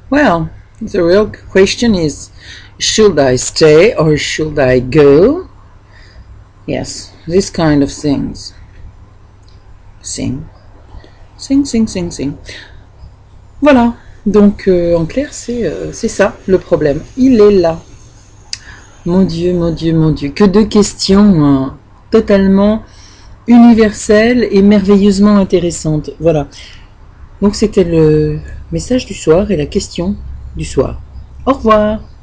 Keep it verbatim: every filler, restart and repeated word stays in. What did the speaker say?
Well, the real question is, should I stay or should I go? Yes, this kind of things. Sing. Sing, sing, sing, sing. Voilà. Donc, euh, en clair, c'est euh, c'est ça, le problème. Il est là. Mon Dieu, mon Dieu, mon Dieu. Que de questions hein, totalement universelles et merveilleusement intéressantes. Voilà. Donc, c'était le message du soir et la question du soir. Au revoir.